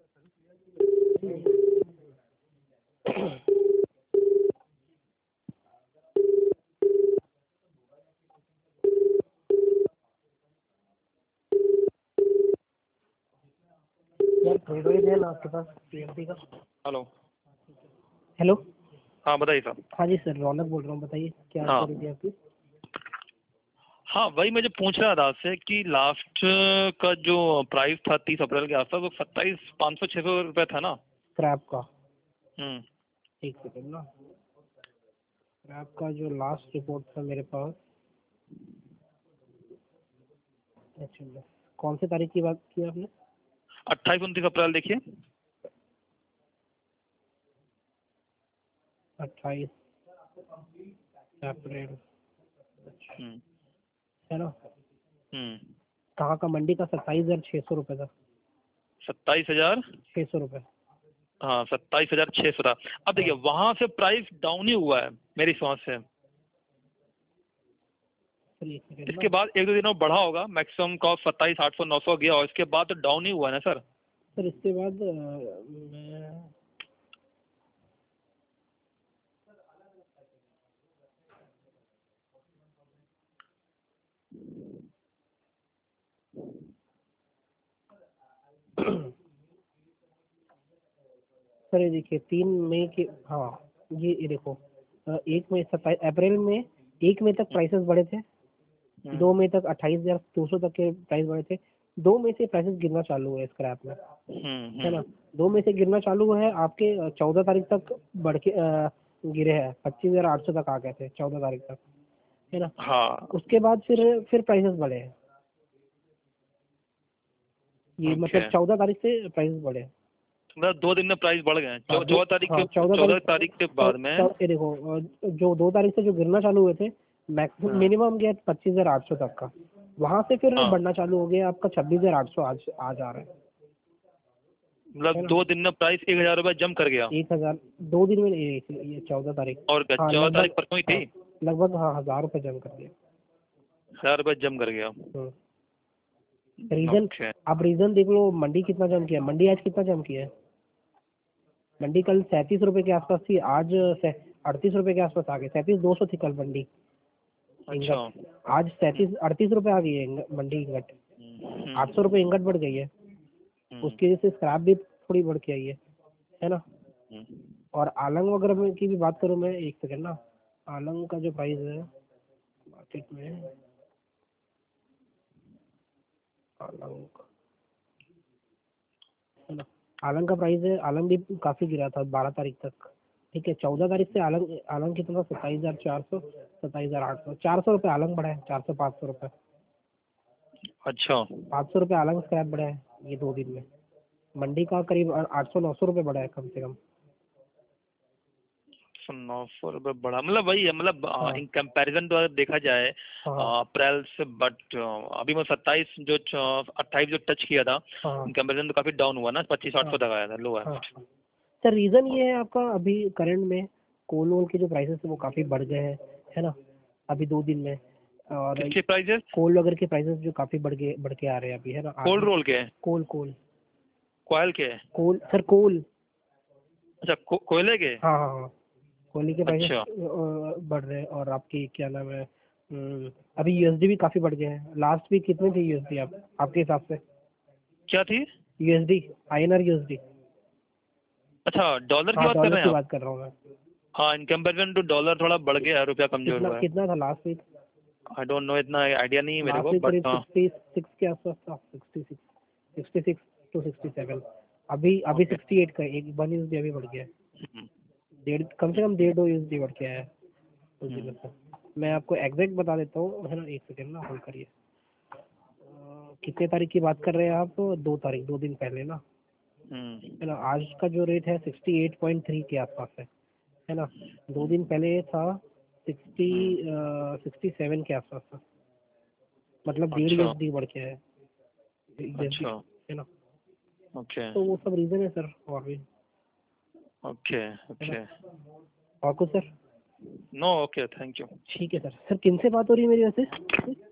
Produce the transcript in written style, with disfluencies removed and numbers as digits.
यार थोड़ी है ना आपके पास पीएमपी का? हेलो। हेलो। हाँ बताइए साहब। हाँ जी सर, रौनक बोल रहा हूँ, बताइए क्या हाँ क्वेरी थी आपकी? हाँ, वही मुझे पूछ रहा था आपसे कि लास्ट का जो प्राइस था 30 अप्रैल के आसपास वो 27,500-600 रुपये था ना? क्रैप का? हम्म। एक सेकंड ना, क्रैप का जो लास्ट रिपोर्ट था मेरे पास, अच्छा कौन से तारीख की बात की आपने? 28-29 अप्रैल देखिए। 28 अप्रैल, हम्म। है ना? हम्म। कहाँ का? मंडी का 27,600 रुपये था। 27,000। 600 रुपये। हाँ 27,600 था। अब देखिए हाँ वहां से प्राइस डाउन ही हुआ है मेरी समझ से। सर, एक सेकंड इसके ना बाद एक दो दिनों बढ़ा होगा, मैक्सिमम कॉस्ट 27,800-900 गया और इसके बाद तो डाउन ही हुआ है ना सर। सर। इसके बाद मैं सर ये देखिए 3 मई के, हाँ ये देखो 1 मई 27 अप्रैल में 1 मई तक प्राइसेस बढ़े थे। 2 मई तक 28,200 तक के प्राइस बढ़े थे। 2 मई से प्राइसेस गिरना चालू हुए स्क्रैप में, है ना? 2 मई से गिरना चालू हुआ है। आपके 14 तारीख तक बढ़ के गिरे हैं, 25,800 तक आ गए थे 14 तारीख तक, है ना? हाँ। उसके बाद फिर प्राइसेस बढ़े हैं। ये मतलब ओके, 14 तारीख से प्राइसेस बढ़े हैं। मतलब 2 दिन में प्राइस बढ़ गए हैं। हाँ 14 तारीख हाँ के 14 14 तारीख तारीख के बाद में। ये देखो जो 2 तारीख से जो गिरना चालू हुए थे, मैक्सिमम हाँ मिनिमम गया 25,800 तक का। वहां से फिर हाँ, बढ़ना चालू हो गया, आपका 26,800 आज आ रहा मतलब है ना? 2 दिन में प्राइस 1,000 रुपये जम कर गया। 1,000 2 दिन में ये 14 तारीख। और क्या, हाँ 14 तारीख लगभग, परसों ही हाँ थी। लगभग, हाँ 1,000 रुपये जम कर दिया। 1,000 रुपये जम कर गया। Reason, okay. आप रीजन देख लो, मंडी कितना जम किया, मंडी आज कितना जम किया है? मंडी कल 37 रुपये के आसपास थी, आज 38 रुपये के आसपास आ गई। 37,200 थी कल मंडी अच्छा। इंगट, आज 38 रुपये आ गई है मंडी इंगट। 800 रुपये इंगट बढ़ गई है। हम्म। उसकी वजह से स्क्रैप भी थोड़ी बढ़ के आई है ना? हम्म। और आलंग वगैरह में की भी बात करूँ मैं, एक सेकंड ना, आलंग का जो प्राइस है मार्केट में, आलंग, है ना? आलंग का प्राइस है, आलंग भी काफी गिरा था 12 तारीख तक। ठीक है, 14 तारीख से आलंग आलंग कितना? 27,400, 27,800, 400 रुपये आलंग बढ़ा है, 400-500 रुपये, अच्छा। 500 रुपये आलंग स्क्रैप बढ़ा है ये 2 दिन में। मंडी का करीब 800-900 रुपये बढ़ा है कम से कम। 900 रुपये बढ़ा, मतलब वही है, मतलब हाँ इन कंपैरिजन तो अगर देखा जाए हाँ अप्रैल से, बट अभी मैं 27 जो 28 जो टच किया था, हाँ इन कंपैरिजन तो काफी डाउन हुआ ना, 25,800 हाँ तक आया था हाँ लोएस्ट। हाँ। सर रीज़न ये है आपका, अभी करंट में कोल वोल के जो प्राइसेस है वो काफ़ी बढ़ गए हैं, है ना? अभी 2 दिन में। और किसके प्राइजेस? कोल वगैरह के प्राइसेस जो काफ़ी बढ़ के आ रहे हैं अभी, है ना? कोल्ड आगे रोल के? कोल कोल कोयल के? Coal sir, coal. अच्छा, कोयले के? हाँ हाँ हाँ, कोयले के प्राइसेस अच्छा। बढ़ रहे हैं। और आपकी क्या नाम है, अभी यूएसडी भी काफ़ी बढ़ गए हैं। लास्ट वीक कितने थे यूएसडी आपके हिसाब से? क्या थी? USD, INR USD. अच्छा, डॉलर की हाँ बात कर डॉलर रहे की हैं आप? बात कर रहा हूँ मैं। हाँ, इन कंपैरिजन टू डॉलर थोड़ा बढ़ गया है, रुपया कमजोर कितना हुआ है। कितना था last week? I don't know, इतना आइडिया नहीं है मेरे लास्ट को, वीक बट करीब 66 के आसपास था, 66 to 67। अभी 68 का एक 1 USD अभी बढ़ गया है। डेढ़, कम से कम 1.5-2 USD बढ़ के आया है उस दिन से। मैं आपको एग्जैक्ट बता देता हूँ, है ना? एक सेकेंड ना होल्ड करिए। कितने तारीख की बात कर रहे हैं आप? 2 तारीख, 2 दिन पहले ना, है ना? आज का जो रेट है 68.3 के आसपास है ना? 2 दिन पहले था 67 के आसपास था, मतलब 1.5 USD बढ़ के है USD, अच्छा। है ना? ओके तो वो सब रीजन है सर, और भी, ओके है ना? ओके। और कुछ sir? No, okay, thank you. ठीक है सर। सर किन से बात हो रही है मेरी वैसे?